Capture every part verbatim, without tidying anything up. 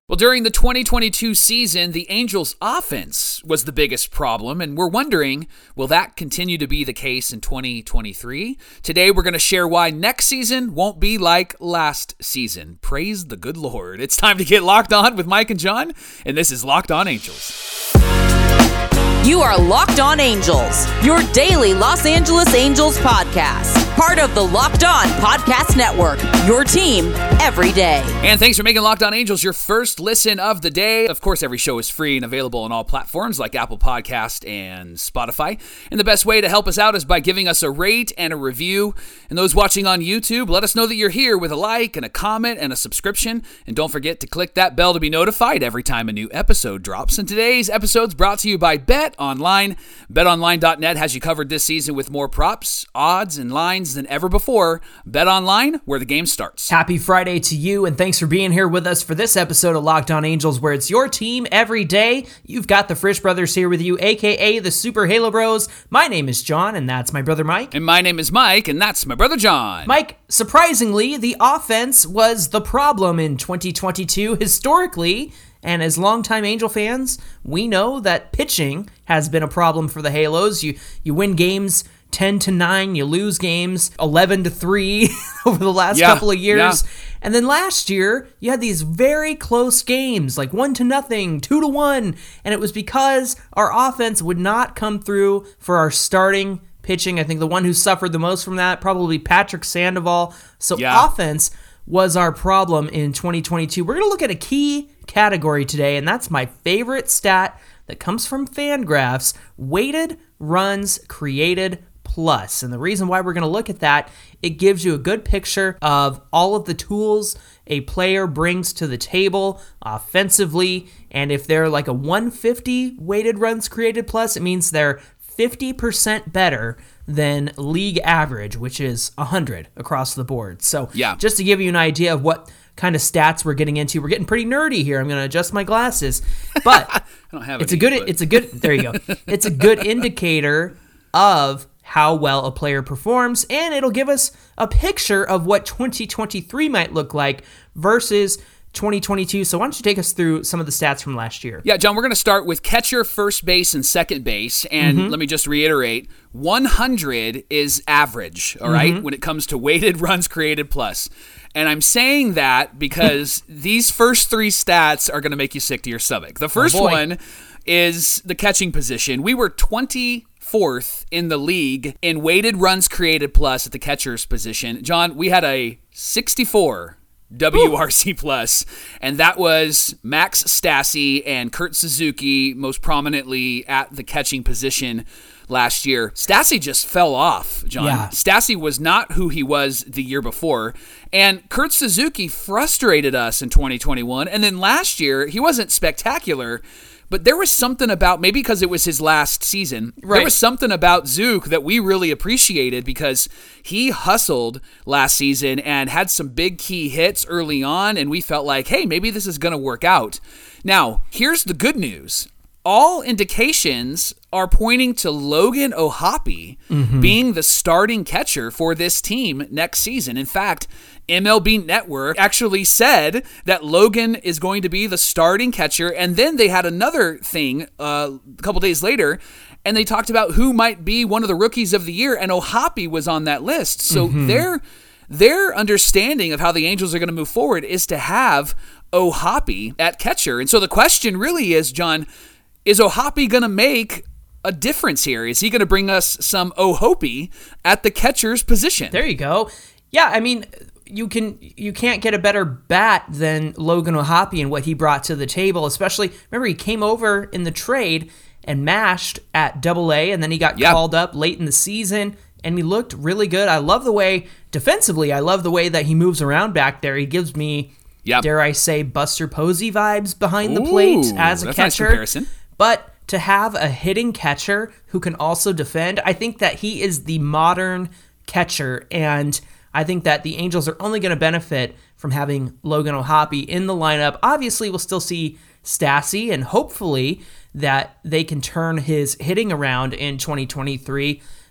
Well, during the twenty twenty-two season, the Angels' offense was the biggest problem, and we're wondering, will that continue to be the case in twenty twenty-three? Today, we're going to share why next season won't be like last season. Praise the good Lord. It's time to get locked on with Mike and John, and this is Locked On Angels. You are Locked On Angels, your daily Los Angeles Angels podcast. Part of the Locked On Podcast Network, your team every day. And thanks for making Locked On Angels your first listen of the day. Of course, every show is free and available on all platforms like Apple Podcast and Spotify. And the best way to help us out is by giving us a rate and a review. And those watching on YouTube, let us know that you're here with a like and a comment and a subscription. And don't forget to click that bell to be notified every time a new episode drops. And today's episode is brought to you by Bet Online. Bet Online dot net has you covered this season with more props, odds, and lines than ever before. Bet Online, where the game starts. Happy Friday to you, and thanks for being here with us for this episode of Locked On Angels, where it's your team every day. You've got the Frisch Brothers here with you, a k a the Super Halo Bros. My name is John, and that's my brother Mike. And my name is Mike, and that's my brother John. Mike, surprisingly, the offense was the problem in twenty twenty-two historically. And as longtime Angel fans, we know that pitching has been a problem for the Halos. You you win games ten to nine, you lose games eleven to three over the last yeah, couple of years. Yeah. And then last year, you had these very close games, like one to nothing, two to one. And it was because our offense would not come through for our starting pitching. I think the one who suffered the most from that, probably Patrick Sandoval. So yeah. offense was our problem in twenty twenty-two. We're going to look at a key category today, and that's my favorite stat that comes from Fangraphs, weighted runs created plus. And the reason why we're going to look at that, it gives you a good picture of all of the tools a player brings to the table offensively. And if they're like a one fifty weighted runs created plus, it means they're fifty percent better than league average, which is one hundred across the board. So yeah. just to give you an idea of what kind of stats we're getting into, we're getting pretty nerdy here. I'm going to adjust my glasses, but I don't have it's any, a good, but... it's a good, there you go. It's a good indicator of how well a player performs, and it'll give us a picture of what twenty twenty-three might look like versus twenty twenty-two. So why don't you take us through some of the stats from last year? Yeah, John, we're going to start with catcher, first base, and second base. And mm-hmm. let me just reiterate, one hundred is average, all right, mm-hmm. when it comes to weighted runs created plus. And I'm saying that because these first three stats are going to make you sick to your stomach. The first oh one is the catching position. We were twenty-fourth in the league in weighted runs created plus at the catcher's position. John, we had a sixty-four W R C plus, and that was Max Stassi and Kurt Suzuki most prominently at the catching position last year. Stassi just fell off, John. Yeah. Stassi was not who he was the year before, and Kurt Suzuki frustrated us in twenty twenty-one, and then last year, he wasn't spectacular, but there was something about, maybe because it was his last season, right. there was something about Zook that we really appreciated because he hustled last season and had some big key hits early on, and we felt like, hey, maybe this is going to work out. Now, here's the good news. All indications are pointing to Logan O'Hoppe mm-hmm. being the starting catcher for this team next season. In fact, M L B Network actually said that Logan is going to be the starting catcher, and then they had another thing uh, a couple days later, and they talked about who might be one of the rookies of the year, and O'Hoppe was on that list. So mm-hmm. their their understanding of how the Angels are going to move forward is to have O'Hoppe at catcher. And so the question really is, John, is O'Hoppe going to make a difference here? Is he going to bring us some O'Hoppe at the catcher's position? There you go. Yeah, I mean, you can you can't get a better bat than Logan O'Hoppe and what he brought to the table. Especially, remember he came over in the trade and mashed at Double A, and then he got yep. called up late in the season, and he looked really good. I love the way defensively. I love the way that he moves around back there. He gives me, yep. dare I say, Buster Posey vibes behind Ooh, the plate as a that's catcher. A nice comparison. But to have a hitting catcher who can also defend, I think that he is the modern catcher, and I think that the Angels are only going to benefit from having Logan O'Hoppe in the lineup. Obviously, we'll still see Stassi, and hopefully that they can turn his hitting around in twenty twenty-three.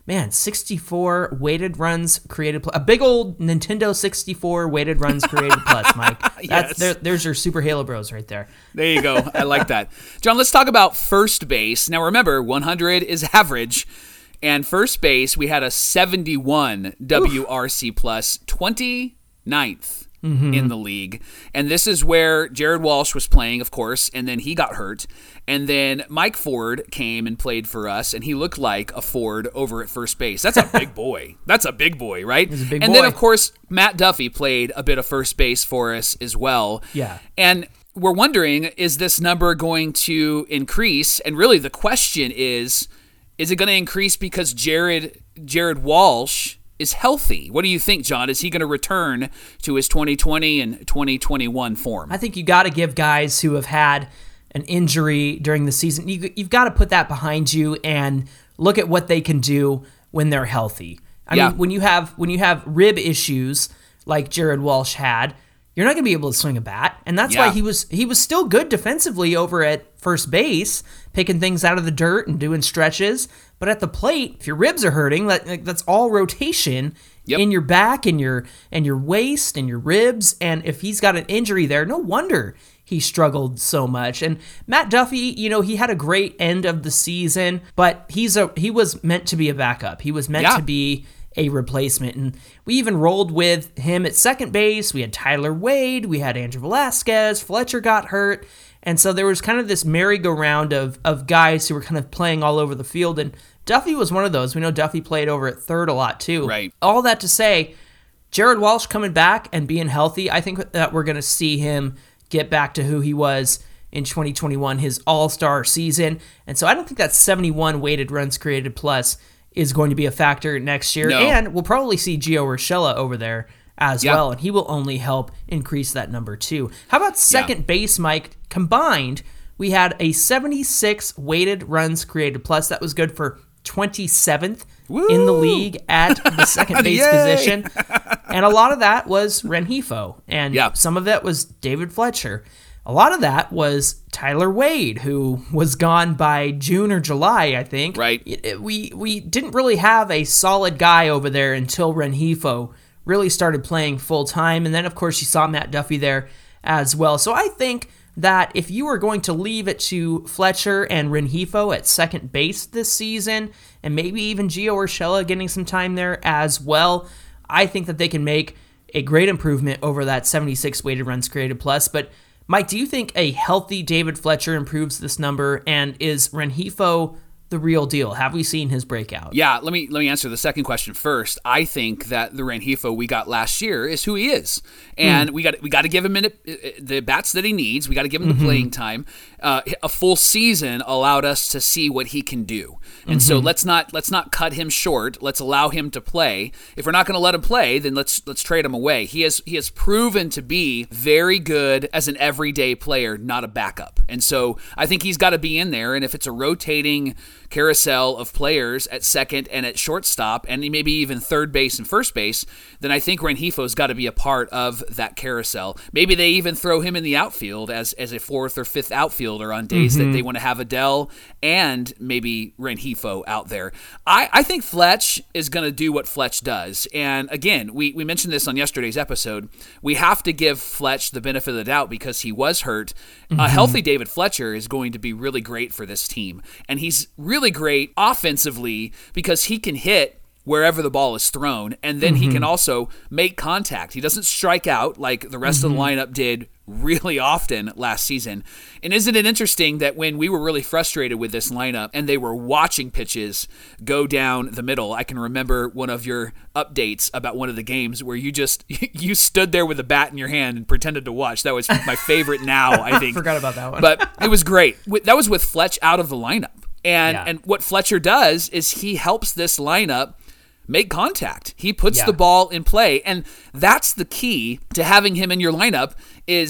man, sixty-four weighted runs created plus. A big old Nintendo sixty-four weighted runs created plus, Mike. That's, Yes. there, there's your Super Halo Bros right there. There you go. I like that. John, let's talk about first base. Now, remember, one hundred is average. And first base, we had a seventy-one W R C plus, twenty-ninth mm-hmm. in the league. And this is where Jared Walsh was playing, of course, and then he got hurt. And then Mike Ford came and played for us, and he looked like a Ford over at first base. That's a big boy. That's a big boy, right? He's a big and boy. then, of course, Matt Duffy played a bit of first base for us as well. Yeah. And we're wondering, is this number going to increase? And really the question is, is it going to increase because Jared Jared Walsh is healthy? What do you think, John? Is he going to return to his twenty twenty and twenty twenty-one form? I think you got to give guys who have had an injury during the season, you, you've got to put that behind you and look at what they can do when they're healthy. I Yeah. mean, when you have when you have rib issues like Jared Walsh had, you're not going to be able to swing a bat, and that's Yeah. why he was he was still good defensively over at first base, picking things out of the dirt and doing stretches. But at the plate, if your ribs are hurting, that, like, that's all rotation Yep. in your back and your and your waist and your ribs. And if he's got an injury there, no wonder he struggled so much. And Matt Duffy, you know, he had a great end of the season, but he's a he was meant to be a backup. He was meant Yeah. to be a replacement. And we even rolled with him at second base. We had Tyler Wade, we had Andrew Velasquez, Fletcher got hurt. And so there was kind of this merry-go-round of of guys who were kind of playing all over the field. And Duffy was one of those. We know Duffy played over at third a lot too. Right. All that to say, Jared Walsh coming back and being healthy, I think that we're going to see him get back to who he was in twenty twenty-one, his all-star season. And so I don't think that seventy-one weighted runs created plus is going to be a factor next year. No. And we'll probably see Gio Urshela over there as Yeah. well, and he will only help increase that number too. How about second Yeah. base, Mike? Combined, we had a seventy-six weighted runs created plus. That was good for twenty-seventh Woo! in the league at the second base Yay! position. And a lot of that was Rengifo, and Yeah. some of it was David Fletcher. A lot of that was Tyler Wade, who was gone by June or July, I think. Right. It- it- we we didn't really have a solid guy over there until Rengifo really started playing full time, and then of course you saw Matt Duffy there as well. So I think that if you were going to leave it to Fletcher and Rengifo at second base this season, and maybe even Gio Urshela getting some time there as well, I think that they can make a great improvement over that seventy-six weighted runs created plus. But Mike, do you think a healthy David Fletcher improves this number, and is Rengifo the real deal? Have we seen his breakout? Yeah, let me let me answer the second question first. I think that the Rengifo we got last year is who he is, and Hmm. we got we got to give him in the bats that he needs. We got to give him the Mm-hmm. playing time. Uh, a full season allowed us to see what he can do, and Mm-hmm. so let's not let's not cut him short. Let's allow him to play. If we're not going to let him play, then let's let's trade him away. He has he has proven to be very good as an everyday player, not a backup, and so I think he's got to be in there. And if it's a rotating carousel of players at second and at shortstop, and maybe even third base and first base, then I think Rengifo's got to be a part of that carousel. Maybe they even throw him in the outfield as as a fourth or fifth outfielder on days Mm-hmm. that they want to have Adele and maybe Rengifo out there. I, I think Fletch is going to do what Fletch does. And again, we, we mentioned this on yesterday's episode. We have to give Fletch the benefit of the doubt because he was hurt. Mm-hmm. A healthy David Fletcher is going to be really great for this team. And he's really great offensively because he can hit wherever the ball is thrown, and then Mm-hmm. he can also make contact. He doesn't strike out like the rest Mm-hmm. of the lineup did really often last season. And isn't it interesting that when we were really frustrated with this lineup and they were watching pitches go down the middle, I can remember one of your updates about one of the games where you just you stood there with a bat in your hand and pretended to watch. That was my favorite now, I think. Forgot about that one. But it was great. That was with Fletch out of the lineup. And Yeah. and what Fletcher does is he helps this lineup make contact. He puts Yeah. the ball in play, and that's the key to having him in your lineup is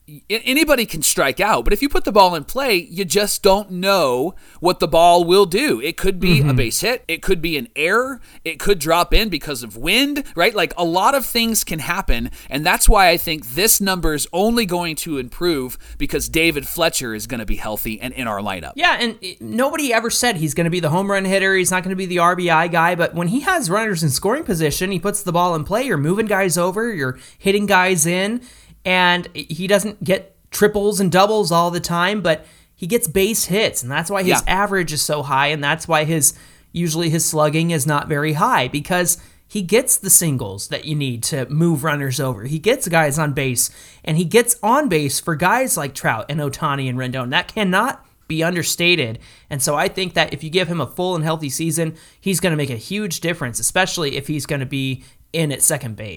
anybody can strike out, but if you put the ball in play, you just don't know what the ball will do. It could be mm-hmm. a base hit. It could be an error. It could drop in because of wind, right? Like a lot of things can happen. And that's why I think this number is only going to improve because David Fletcher is going to be healthy and in our lineup. Yeah. And nobody ever said he's going to be the home run hitter. He's not going to be the R B I guy, but when he has runners in scoring position, he puts the ball in play. You're moving guys over, you're hitting guys in. And he doesn't get triples and doubles all the time, but he gets base hits, and that's why his yeah. average is so high, and that's why his usually his slugging is not very high, because he gets the singles that you need to move runners over. He gets guys on base, and he gets on base for guys like Trout and Ohtani and Rendon. That cannot be understated, and so I think that if you give him a full and healthy season, he's going to make a huge difference, especially if he's going to be in at second base.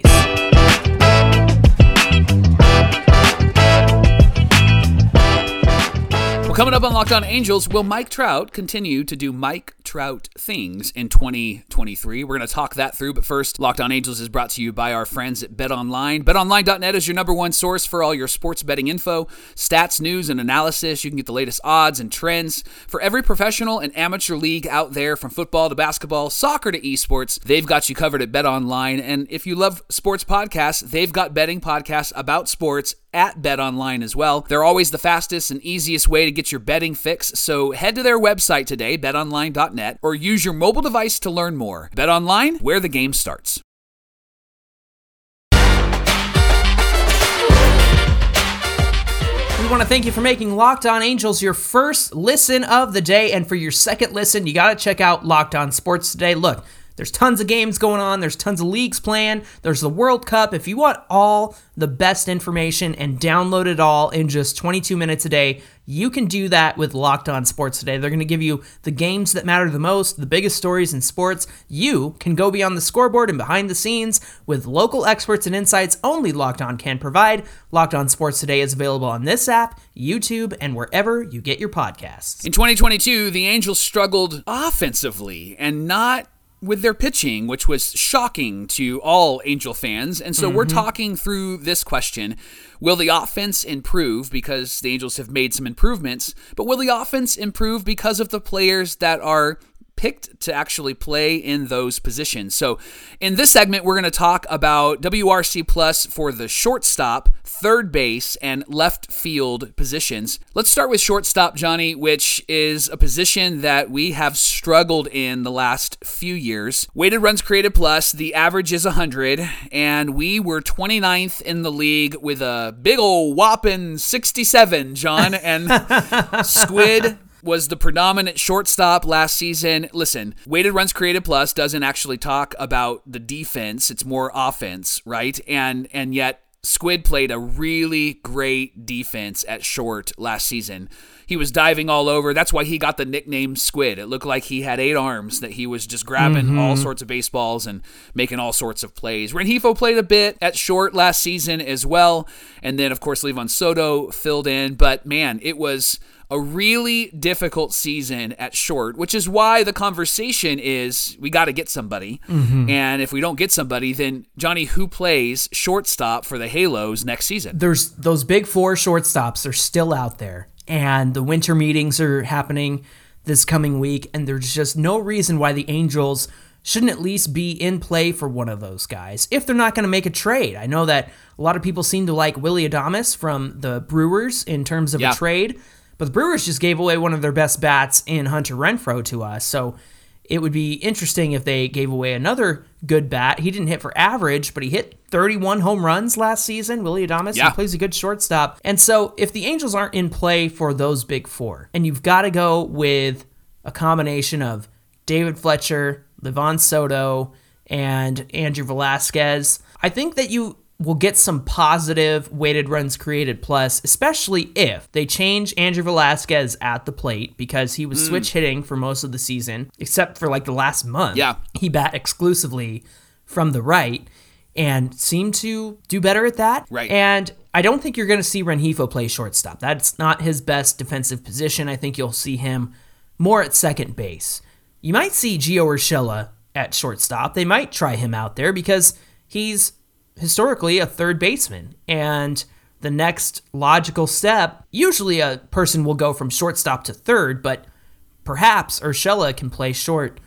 Coming up on Locked On Angels, will Mike Trout continue to do Mike Trout things in twenty twenty-three? We're going to talk that through, but first, Locked On Angels is brought to you by our friends at BetOnline. Bet Online dot net is your number one source for all your sports betting info, stats, news, and analysis. You can get the latest odds and trends for every professional and amateur league out there, from football to basketball, soccer to esports. They've got you covered at BetOnline, and if you love sports podcasts, they've got betting podcasts about sports at BetOnline as well. They're always the fastest and easiest way to get your betting fix, so head to their website today, Bet Online dot net, or use your mobile device to learn more. BetOnline, where the game starts. We want to thank you for making Locked On Angels your first listen of the day, and for your second listen, you got to check out Locked On Sports Today. Look, there's tons of games going on. There's tons of leagues playing. There's the World Cup. If you want all the best information and download it all in just twenty-two minutes a day, you can do that with Locked On Sports Today. They're going to give you the games that matter the most, the biggest stories in sports. You can go beyond the scoreboard and behind the scenes with local experts and insights only Locked On can provide. Locked On Sports Today is available on this app, YouTube, and wherever you get your podcasts. In twenty twenty-two, the Angels struggled offensively and not with their pitching, which was shocking to all Angel fans. And so mm-hmm. we're talking through this question. Will the offense improve because the Angels have made some improvements, but will the offense improve because of the players that are picked to actually play in those positions? So in this segment, we're going to talk about W R C plus for the shortstop, third base, and left field positions. Let's start with shortstop, Johnny, which is a position that we have struggled in the last few years. Weighted runs created plus, the average is one hundred, and we were twenty-ninth in the league with a big ol' whopping sixty-seven, John, and Squid was the predominant shortstop last season. Listen, weighted runs created plus doesn't actually talk about the defense. It's more offense, right? And and yet Squid played a really great defense at short last season. He was diving all over. That's why he got the nickname Squid. It looked like he had eight arms, that he was just grabbing mm-hmm. all sorts of baseballs and making all sorts of plays. Rengifo played a bit at short last season as well. And then, of course, Livan Soto filled in. But, man, it was a really difficult season at short, which is why the conversation is we got to get somebody. Mm-hmm. And if we don't get somebody, then, Johnny, who plays shortstop for the Halos next season? There's those big four shortstops are still out there, and the winter meetings are happening this coming week, and there's just no reason why the Angels shouldn't at least be in play for one of those guys if they're not going to make a trade. I know that a lot of people seem to like Willy Adames from the Brewers in terms of yeah. a trade, but the Brewers just gave away one of their best bats in Hunter Renfroe to us, so it would be interesting if they gave away another good bat. He didn't hit for average, but he hit thirty-one home runs last season. Willy Adames, yeah. he plays a good shortstop. And so if the Angels aren't in play for those big four, and you've got to go with a combination of David Fletcher, Livan Soto, and Andrew Velazquez, I think that you will get some positive weighted runs created plus, especially if they change Andrew Velazquez at the plate, because he was mm. switch hitting for most of the season, except for like the last month. Yeah. He bat exclusively from the right and seemed to do better at that. Right. And I don't think you're going to see Rengifo play shortstop. That's not his best defensive position. I think you'll see him more at second base. You might see Gio Urshela at shortstop. They might try him out there because he's historically a third baseman, and the next logical step, usually a person will go from shortstop to third, but perhaps Urshela can play short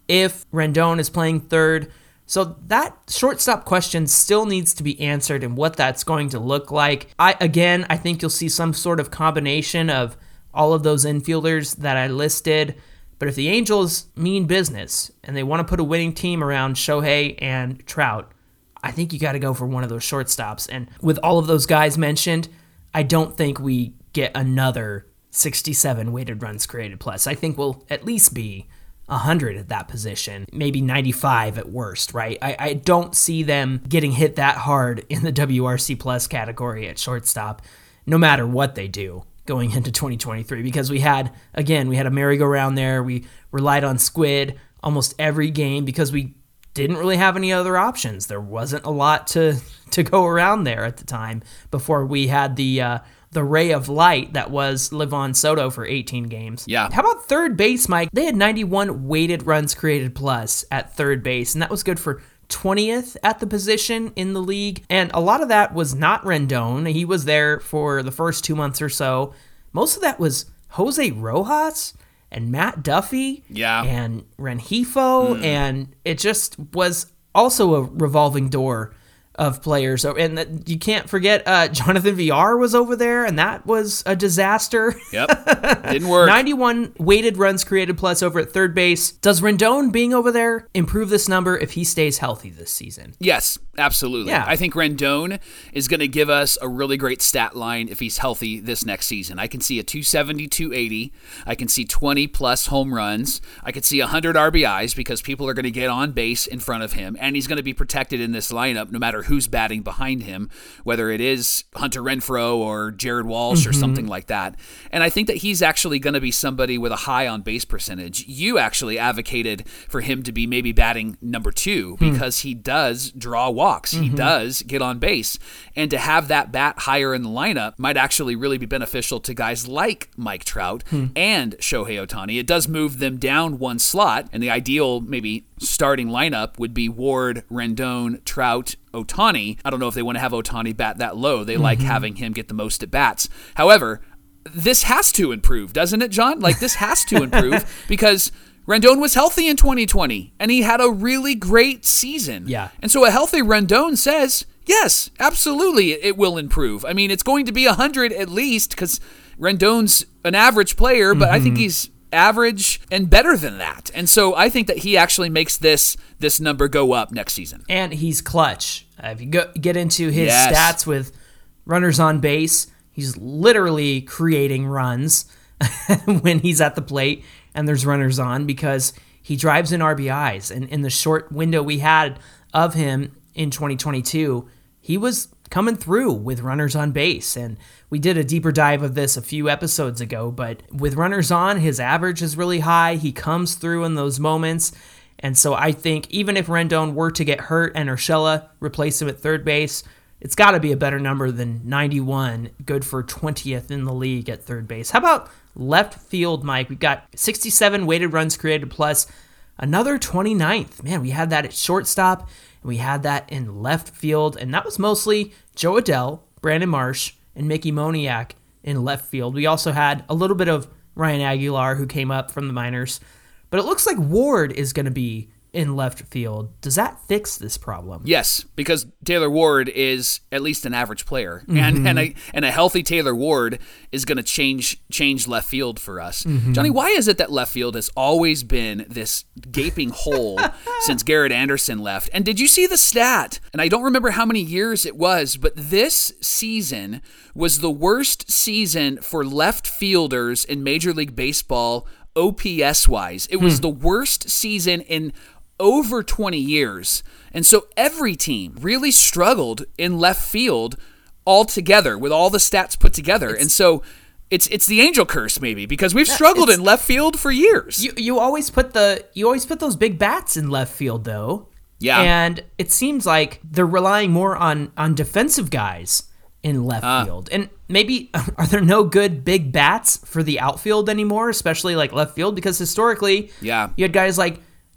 if Rendon is playing third. So that shortstop question still needs to be answered and what that's going to look like. I again, I think you'll see some sort of combination of all of those infielders that I listed. But if the Angels mean business and they want to put a winning team around Shohei and Trout, I think you got to go for one of those shortstops. And with all of those guys mentioned, I don't think we get another sixty-seven weighted runs created plus. I think we'll at least be one hundred at that position, maybe ninety-five at worst, right? I, I don't see them getting hit that hard in the W R C plus category at shortstop, no matter what they do going into twenty twenty-three, because we had, again, we had a merry-go-round there. We relied on Squid almost every game because we didn't really have any other options. There wasn't a lot to to go around there at the time before we had the uh, the ray of light that was Livon Soto for eighteen games. Yeah. How about third base, Mike? They had ninety-one weighted runs created plus at third base, and that was good for twentieth at the position in the league. And a lot of that was not Rendon. He was there for the first two months or so. Most of that was Jose Rojas and Matt Duffy yeah. and Rengifo, mm. and it just was also a revolving door of players. And that, you can't forget uh, Jonathan V R was over there, and that was a disaster. Yep, didn't work. ninety-one weighted runs created plus over at third base. Does Rendon being over there improve this number if he stays healthy this season? Yes, absolutely. Yeah. I think Rendon is going to give us a really great stat line if he's healthy this next season. I can see a two seventy, two eighty. I can see twenty plus home runs. I could see one hundred R B Is because people are going to get on base in front of him, and he's going to be protected in this lineup no matter who's batting behind him, whether it is Hunter Renfroe or Jared Walsh mm-hmm. or something like that. And I think that he's actually going to be somebody with a high on base percentage. You actually advocated for him to be maybe batting number two because mm. he does draw walks. Mm-hmm. He does get on base. And to have that bat higher in the lineup might actually really be beneficial to guys like Mike Trout mm. and Shohei Ohtani. It does move them down one slot, and the ideal maybe starting lineup would be Ward, Rendon, Trout, Ohtani. I don't know if they want to have Ohtani bat that low. They mm-hmm. like having him get the most at bats. However, this has to improve, doesn't it, John? Like, this has to improve because Rendon was healthy in twenty twenty, and he had a really great season. Yeah. And so a healthy Rendon says, yes, absolutely, it will improve. I mean, it's going to be one hundred at least because Rendon's an average player, but mm-hmm. I think he's average and better than that. And so I think that he actually makes this this number go up next season. And he's clutch. Uh, if you go, get into his yes. stats with runners on base, he's literally creating runs when he's at the plate and there's runners on because he drives in R B Is. And in the short window we had of him in twenty twenty-two, he was coming through with runners on base. And we did a deeper dive of this a few episodes ago, but with runners on, his average is really high. He comes through in those moments. And so I think even if Rendon were to get hurt and Urshela replace him at third base, it's got to be a better number than ninety-one, good for twentieth in the league at third base. How about left field, Mike? We've got sixty-seven weighted runs created plus another twenty-ninth. Man, we had that at shortstop, and we had that in left field, and that was mostly Joe Adell, Brandon Marsh, and Mickey Moniak in left field. We also had a little bit of Ryan Aguilar, who came up from the minors, but it looks like Ward is going to be in left field. Does that fix this problem? Yes, because Taylor Ward is at least an average player, mm-hmm. and and a and a healthy Taylor Ward is going to change change left field for us. Mm-hmm. Johnny, why is it that left field has always been this gaping hole since Garrett Anderson left? And did you see the stat? And I don't remember how many years it was, but this season was the worst season for left fielders in Major League Baseball O P S-wise. It was hmm. the worst season in over twenty years. And so every team really struggled in left field altogether with all the stats put together. It's, and so it's it's the Angel curse maybe because we've struggled in left field for years. You you always put the you always put those big bats in left field though. Yeah. And it seems like they're relying more on on defensive guys in left uh, field. And maybe are there no good big bats for the outfield anymore, especially like left field because historically yeah. you had guys like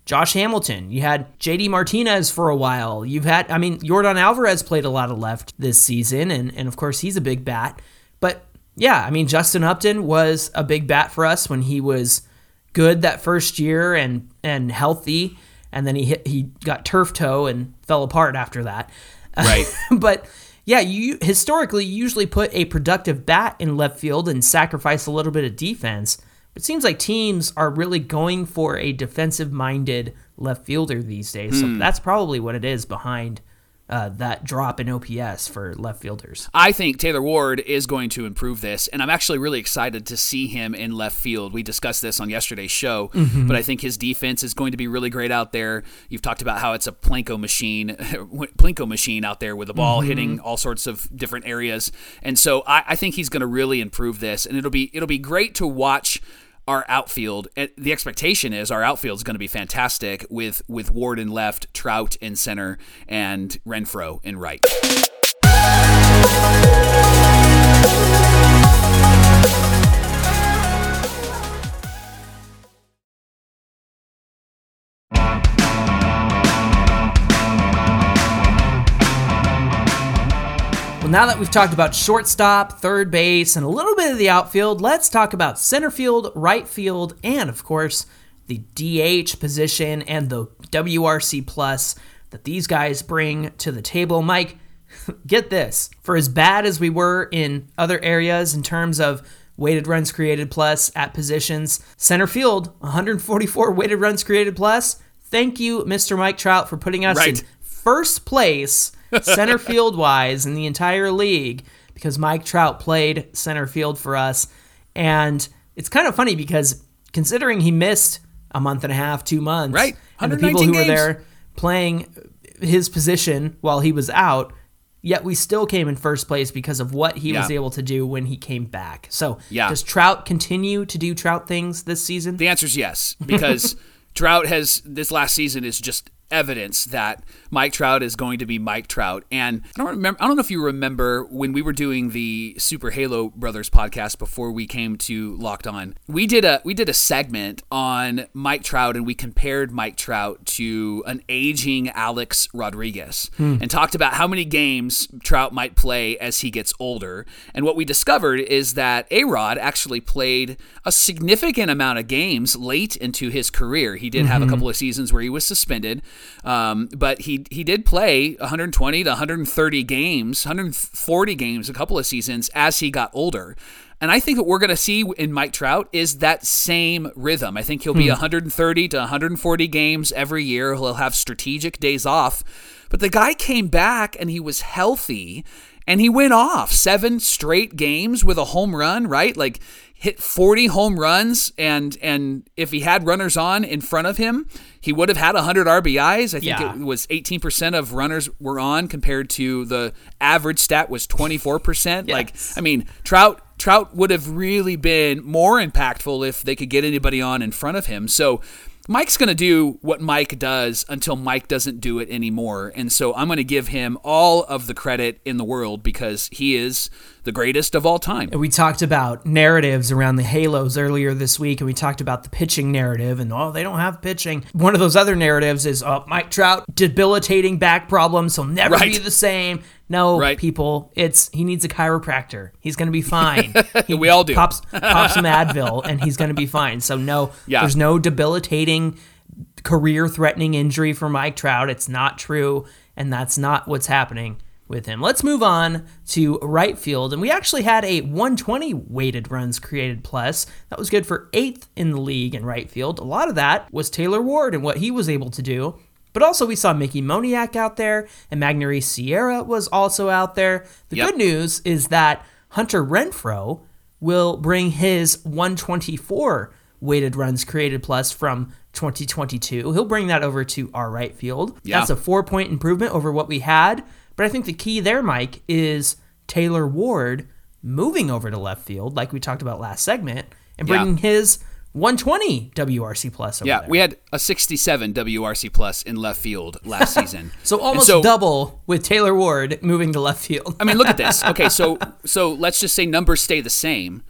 Josh Hamilton. You had J D Martinez for a while. You've had, I mean, Yordan Alvarez played a lot of left this season, and, and of course he's a big bat. But yeah, I mean, Justin Upton was a big bat for us when he was good that first year and and healthy, and then he hit, he got turf toe and fell apart after that. Right. But yeah, you historically you usually put a productive bat in left field and sacrifice a little bit of defense. It seems like teams are really going for a defensive-minded left fielder these days. So that's probably what it is behind uh, that drop in O P S for left fielders. I think Taylor Ward is going to improve this, and I'm actually really excited to see him in left field. We discussed this on yesterday's show, mm-hmm. but I think his defense is going to be really great out there. You've talked about how it's a Plinko machine, Plinko machine out there with the ball mm-hmm. hitting all sorts of different areas, and so I, I think he's going to really improve this, and it'll be it'll be great to watch our outfield. The expectation is our outfield is going to be fantastic with, with Ward in left, Trout in center, and Renfroe in right. Now that we've talked about shortstop, third base, and a little bit of the outfield, let's talk about center field, right field, and of course, the D H position and the W R C plus that these guys bring to the table. Mike, get this. For as bad as we were in other areas in terms of weighted runs created plus at positions, center field, one hundred forty-four weighted runs created plus. Thank you, Mister Mike Trout, for putting us right. in first place center field wise in the entire league, because Mike Trout played center field for us. And it's kind of funny because considering he missed a month and a half, two months, right, and the people who games. were there playing his position while he was out, yet we still came in first place because of what he yeah. was able to do when he came back. So yeah. does Trout continue to do Trout things this season? The answer is yes, because Trout has, this last season is just evidence that Mike Trout is going to be Mike Trout. And I don't remember, I don't know if you remember when we were doing the Super Halo Brothers podcast before we came to Locked On. We did a we did a segment on Mike Trout, and we compared Mike Trout to an aging Alex Rodriguez hmm. and talked about how many games Trout might play as he gets older. And what we discovered is that A-Rod actually played a significant amount of games late into his career. He did mm-hmm. have a couple of seasons where he was suspended. Um, but he he did play one hundred twenty to one hundred thirty games, one hundred forty games, a couple of seasons as he got older. And I think what we're going to see in Mike Trout is that same rhythm. I think he'll be hmm. one hundred thirty to one hundred forty games every year. He'll have strategic days off. But the guy came back and he was healthy, and he went off seven straight games with a home run, right? Like hit forty home runs, and and if he had runners on in front of him, he would have had one hundred R B Is. I think yeah. it was eighteen percent of runners were on compared to the average stat was twenty-four percent. Yes. Like, I mean, Trout Trout would have really been more impactful if they could get anybody on in front of him. So Mike's going to do what Mike does until Mike doesn't do it anymore. And so I'm going to give him all of the credit in the world because he is the greatest of all time. And we talked about narratives around the Halos earlier this week, and we talked about the pitching narrative, and oh, they don't have pitching. One of those other narratives is, oh, Mike Trout, debilitating back problems, he'll never right. be the same. No, right. people, it's he needs a chiropractor. He's going to be fine. He we all do. Pops, pops some Advil, and he's going to be fine. So no, yeah. there's no debilitating, career-threatening injury for Mike Trout. It's not true, and that's not what's happening with him. Let's move on to right field, and we actually had a one twenty weighted runs created plus. That was good for eighth in the league in right field. A lot of that was Taylor Ward and what he was able to do, but also we saw Mickey Moniak out there, and Magneuris Sierra was also out there. The yep. good news is that Hunter Renfroe will bring his one twenty-four weighted runs created plus from twenty twenty-two. He'll bring that over to our right field. Yeah. That's a four-point improvement over what we had. But I think the key there, Mike, is Taylor Ward moving over to left field, like we talked about last segment, and bringing yeah. his one twenty W R C plus over yeah, there. We had a sixty-seven W R C plus in left field last season. So almost so, double with Taylor Ward moving to left field. I mean, look at this. Okay, so so let's just say numbers stay the same.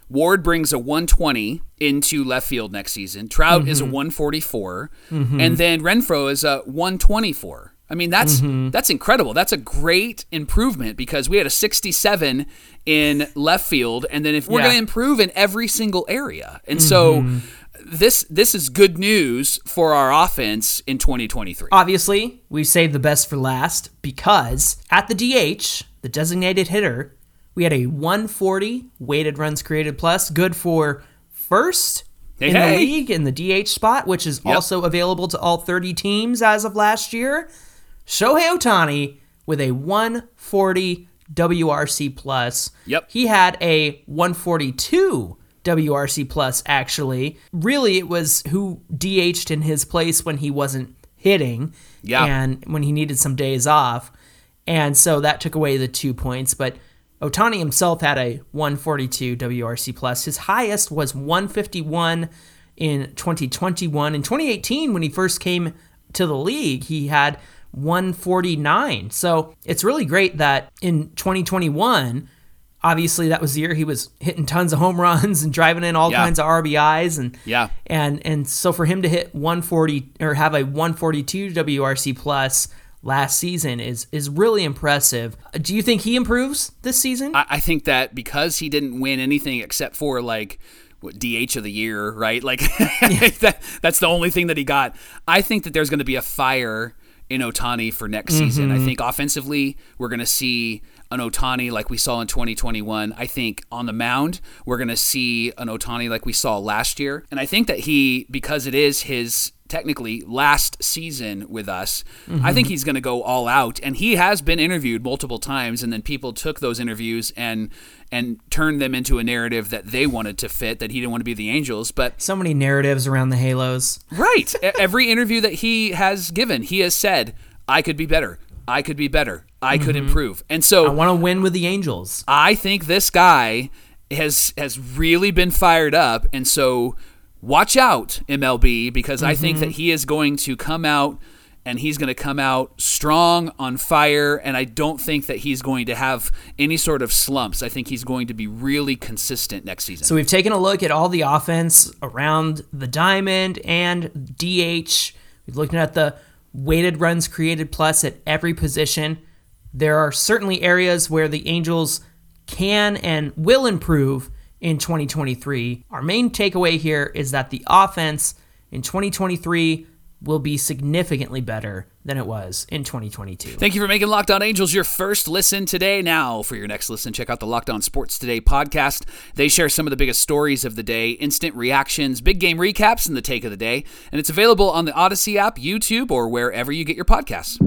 Ward brings a one twenty into left field next season. Trout mm-hmm. is a one forty-four, mm-hmm. and then Renfroe is a one twenty-four. I mean, that's mm-hmm. that's incredible. That's a great improvement because we had a sixty-seven in left field, and then if we're yeah. going to improve in every single area. And mm-hmm. so this this is good news for our offense in twenty twenty-three. Obviously, we saved the best for last because at the D H, the designated hitter, we had a one forty weighted runs created plus, good for first hey, in hey. the league in the D H spot, which is yep. also available to all thirty teams as of last year. Shohei Ohtani with a one forty W R C plus. Yep. He had a one forty-two W R C plus, actually. Really, it was who D H'd in his place when he wasn't hitting yeah. and when he needed some days off. And so that took away the two points. But Ohtani himself had a one forty-two W R C plus. His highest was one fifty-one in twenty twenty-one. In twenty eighteen, when he first came to the league, he had one forty-nine. So it's really great that in twenty twenty-one, obviously that was the year he was hitting tons of home runs and driving in all yeah. kinds of R B Is, and yeah, and and so for him to hit one forty or have a one forty-two W R C plus last season is is really impressive. Do you think he improves this season? I, I think that because he didn't win anything except for like what, D H of the year, right? Like yeah. that, that's the only thing that he got. I think that there's going to be a fire in Ohtani for next mm-hmm. season. I think offensively, we're going to see an Ohtani like we saw in twenty twenty-one. I think on the mound, we're going to see an Ohtani like we saw last year. And I think that he, because it is his technically last season with us, mm-hmm. I think he's going to go all out. And he has been interviewed multiple times, and then people took those interviews and and turned them into a narrative that they wanted to fit, that he didn't want to be the Angels. But so many narratives around the Halos. Right. Every interview that he has given, he has said, I could be better. I could be better. I mm-hmm. could improve. And so I want to win with the Angels. I think this guy has has really been fired up. And so watch out, M L B, because mm-hmm. I think that he is going to come out, and he's going to come out strong, on fire, and I don't think that he's going to have any sort of slumps. I think he's going to be really consistent next season. So we've taken a look at all the offense around the diamond and D H. We've looked at the weighted runs created plus at every position. There are certainly areas where the Angels can and will improve in twenty twenty-three. Our main takeaway here is that the offense in twenty twenty-three will be significantly better than it was in twenty twenty-two. Thank you for making Locked On Angels your first listen today. Now, for your next listen, check out the Locked On Sports Today podcast. They share some of the biggest stories of the day, instant reactions, big game recaps, and the take of the day. And it's available on the Odyssey app, YouTube, or wherever you get your podcasts.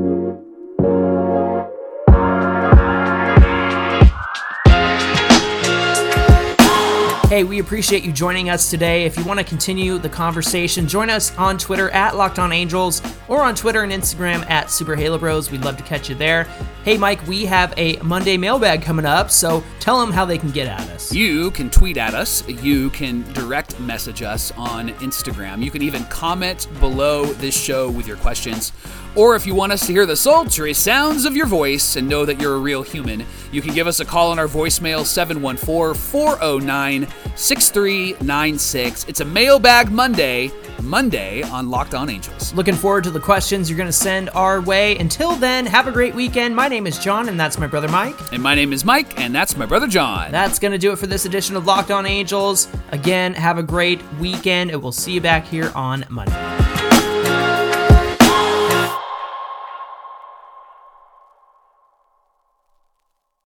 Hey, we appreciate you joining us today. If you want to continue the conversation, join us on Twitter at Locked On Angels or on Twitter and Instagram at Super Halo Bros. We'd love to catch you there. Hey, Mike, we have a Monday mailbag coming up, so tell them how they can get at us. You can tweet at us. You can direct message us on Instagram. You can even comment below this show with your questions. Or if you want us to hear the sultry sounds of your voice and know that you're a real human, you can give us a call on our voicemail, seven one four, four oh nine, six three nine six. It's a Mailbag Monday, Monday on Locked On Angels. Looking forward to the questions you're going to send our way. Until then, have a great weekend. My name is John, and that's my brother Mike. And my name is Mike, and that's my brother John. That's going to do it for this edition of Locked On Angels. Again, have a great weekend, and we'll see you back here on Monday.